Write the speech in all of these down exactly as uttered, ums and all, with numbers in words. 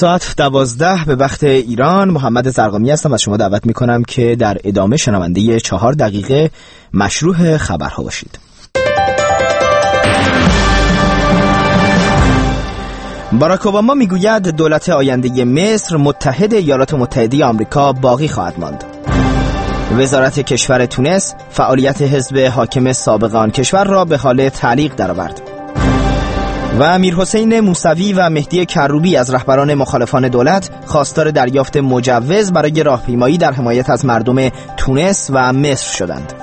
ساعت دوازده به وقت ایران. محمد زرقامی هستم. از شما دعوت میکنم که در ادامه شنونده چهار دقیقه مشروح خبرها باشید. باراک اوباما میگوید دولت آینده مصر متحد ایالات متحده آمریکا باقی خواهد ماند. وزارت کشور تونس فعالیت حزب حاکم سابق آن کشور را به حال تعلیق درآورد. و میرحسین موسوی و مهدی کروبی از رهبران مخالفان دولت خواستار دریافت مجوز برای راهپیمایی در حمایت از مردم تونس و مصر شدند.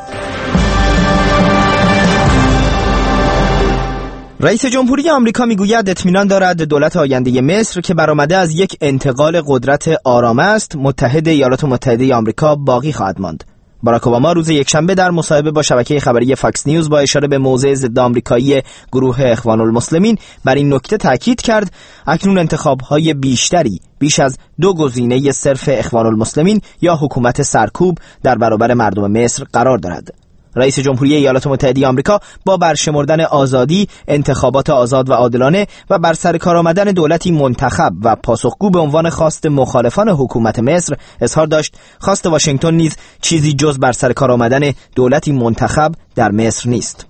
رئیس جمهوری آمریکا میگوید اطمینان دارد دولت آینده مصر که برآمده از یک انتقال قدرت آرام است، متحد ایالات متحده آمریکا باقی خواهد ماند. باراک اوباما روز یکشنبه در مصاحبه با شبکه خبری فاکس نیوز با اشاره به موضع ضد آمریکایی گروه اخوان المسلمین بر این نکته تاکید کرد اکنون انتخاب‌های بیشتری بیش از دو گزینه صرف اخوان المسلمین یا حکومت سرکوب در برابر مردم مصر قرار دارد. رئیس جمهوری ایالات متحده آمریکا با برشمردن آزادی، انتخابات آزاد و عادلانه و بر سر کار آمدن دولتی منتخب و پاسخگو به عنوان خواست مخالفان حکومت مصر اظهار داشت خواست واشنگتن نیز چیزی جز بر سر کار آمدن دولتی منتخب در مصر نیست.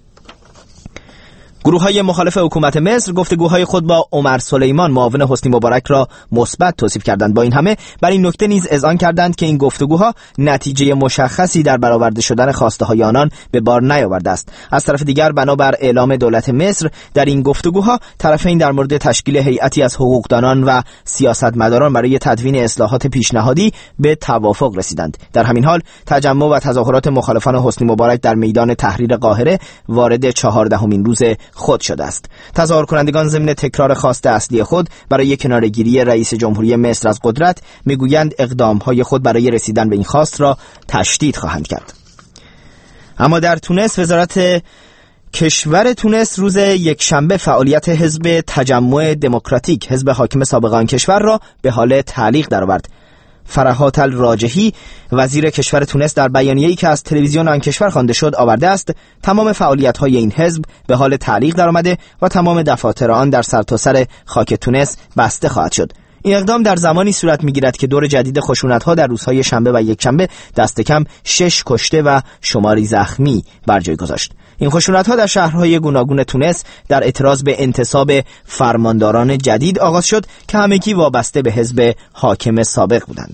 گروه‌های مخالف حکومت مصر گفتگوهای خود با عمر سلیمان معاون حسنی مبارک را مثبت توصیف کردند. با این همه بر این نکته نیز اذعان کردند که این گفتگوها نتیجه مشخصی در برآورده شدن خواسته‌های آنان به بار نیاورده است. از طرف دیگر بنابر اعلام دولت مصر در این گفتگوها طرفین در مورد تشکیل هیئتی از حقوقدانان و سیاستمداران برای تدوین اصلاحات پیشنهادی به توافق رسیدند. در همین حال تجمع و تظاهرات مخالفان حسنی مبارک در میدان تحریر قاهره وارد چهاردهمین روز خود شده است. تظاهر کنندگان ضمن تکرار خواست اصلی خود برای کناره‌گیری رئیس جمهوری مصر از قدرت میگویند اقدام‌های خود برای رسیدن به این خواست را تشدید خواهند کرد. اما در تونس وزارت کشور تونس روز یکشنبه فعالیت حزب تجمع دموکراتیک، حزب حاکم سابق آن کشور را به حال تعلیق درآورد. فرحات الراجحی وزیر کشور تونس در بیانیه‌ای که از تلویزیون آن کشور خوانده شد آورده است تمام فعالیت‌های این حزب به حال تعلیق درآمده و تمام دفاتر آن در سرتاسر خاک تونس بسته خواهد شد. این اقدام در زمانی صورت می‌گیرد که دور جدید خشونت‌ها در روزهای شنبه و یکشنبه دست کم شش کشته و شماری زخمی بر جای گذاشت. این خشونت‌ها در شهرهای گوناگون تونس در اعتراض به انتصاب فرمانداران جدید آغاز شد که همگی وابسته به حزب حاکم سابق بودند.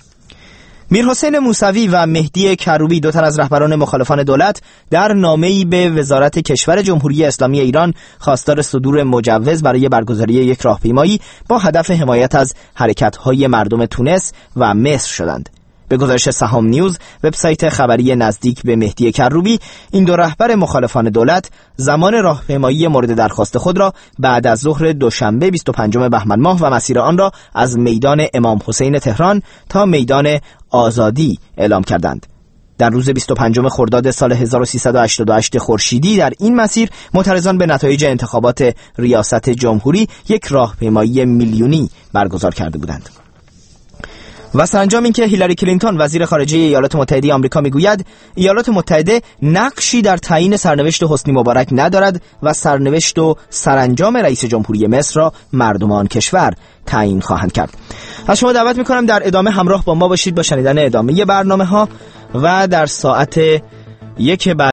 میرحسین موسوی و مهدی کروبی دو تن از رهبران مخالفان دولت در نامه‌ای به وزارت کشور جمهوری اسلامی ایران خواستار صدور مجوز برای برگزاری یک راهپیمایی با هدف حمایت از حرکت‌های مردم تونس و مصر شدند. به گزارش سهام نیوز، وبسایت خبری نزدیک به مهدی کروبی، این دو رهبر مخالفان دولت زمان راهپیمایی مورد درخواست خود را بعد از ظهر دوشنبه بیست و پنجم بهمن ماه و مسیر آن را از میدان امام حسین تهران تا میدان آزادی اعلام کردند. در روز بیست و پنجم خرداد سال هزار و سیصد و هشتاد و هشت خورشیدی در این مسیر معترضان به نتایج انتخابات ریاست جمهوری یک راهپیمایی میلیونی برگزار کرده بودند. و سرانجام این که هیلاری کلینتون وزیر خارجه ایالات متحده آمریکا میگوید ایالات متحده نقشی در تعیین سرنوشت حسنی مبارک ندارد و سرنوشت و سرانجام رئیس جمهوری مصر را مردم آن کشور تعیین خواهند کرد. از شما دعوت میکنم در ادامه همراه با ما باشید با شنیدن ادامه برنامه ها و در ساعت یک بعد